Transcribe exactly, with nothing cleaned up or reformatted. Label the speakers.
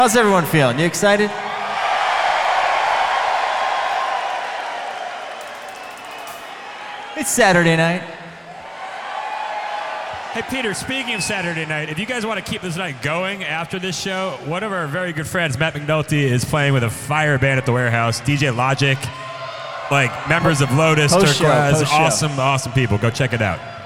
Speaker 1: How's everyone feeling? You excited? It's Saturday night.
Speaker 2: Hey, Peter, speaking of Saturday night, if you guys want to keep this night going after this show, one of our very good friends, Matt McNulty, is playing with a fire band at the Warehouse. D J Logic, like members of Lotus,
Speaker 1: Post show,
Speaker 2: Turquoise,
Speaker 1: post show.
Speaker 2: awesome, awesome people. Go check it out.